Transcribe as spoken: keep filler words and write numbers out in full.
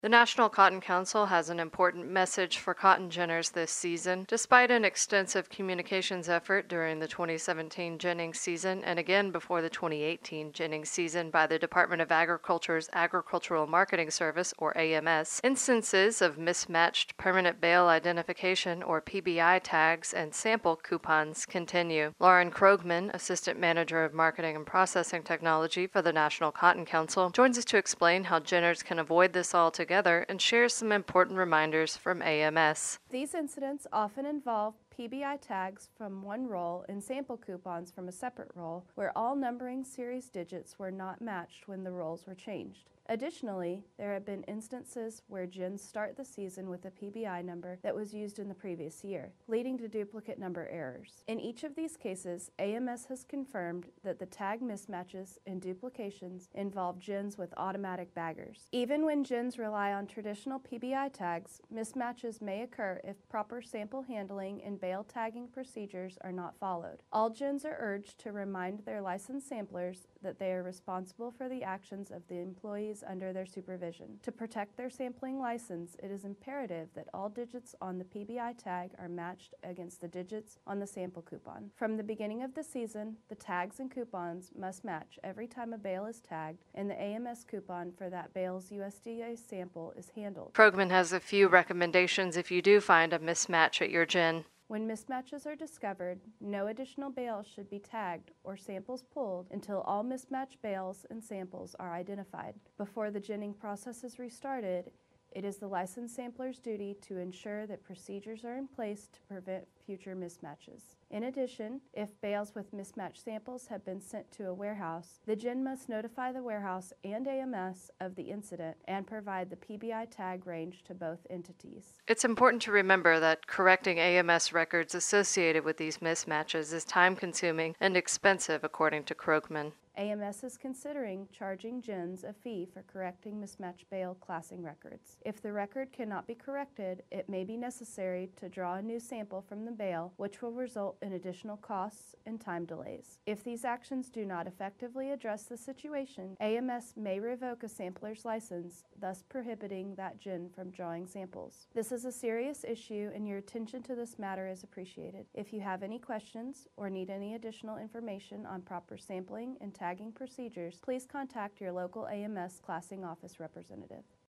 The National Cotton Council has an important message for cotton ginners this season. Despite an extensive communications effort during the twenty seventeen ginning season and again before the twenty eighteen ginning season by the Department of Agriculture's Agricultural Marketing Service, or A M S, instances of mismatched permanent bale identification, or P B I tags, and sample coupons continue. Lauren Krogman, Assistant Manager of Marketing and Processing Technology for the National Cotton Council, joins us to explain how ginners can avoid this altogether and shares some important reminders from A M S. These incidents often involve P B I tags from one roll and sample coupons from a separate roll where all numbering series digits were not matched when the rolls were changed. Additionally, there have been instances where gins start the season with a P B I number that was used in the previous year, leading to duplicate number errors. In each of these cases, A M S has confirmed that the tag mismatches and duplications involve gins with automatic baggers. Even when gins rely on traditional P B I tags, mismatches may occur if proper sample handling and bale tagging procedures are not followed. All gins are urged to remind their licensed samplers that they are responsible for the actions of the employees under their supervision. To protect their sampling license, it is imperative that all digits on the P B I tag are matched against the digits on the sample coupon. From the beginning of the season, the tags and coupons must match every time a bale is tagged and the A M S coupon for that bale's U S D A sample is handled. Krogman has a few recommendations if you do find a mismatch at your gin. When mismatches are discovered, no additional bales should be tagged or samples pulled until all mismatched bales and samples are identified. Before the ginning process is restarted, it is the licensed sampler's duty to ensure that procedures are in place to prevent future mismatches. In addition, if bales with mismatched samples have been sent to a warehouse, the gin must notify the warehouse and A M S of the incident and provide the P B I tag range to both entities. It's important to remember that correcting A M S records associated with these mismatches is time-consuming and expensive, according to Krogman. A M S is considering charging gins a fee for correcting mismatched bale classing records. If the record cannot be corrected, it may be necessary to draw a new sample from the bale, which will result in additional costs and time delays. If these actions do not effectively address the situation, A M S may revoke a sampler's license, thus prohibiting that gin from drawing samples. This is a serious issue, and your attention to this matter is appreciated. If you have any questions or need any additional information on proper sampling and tagging procedures, please contact your local A M S classing office representative.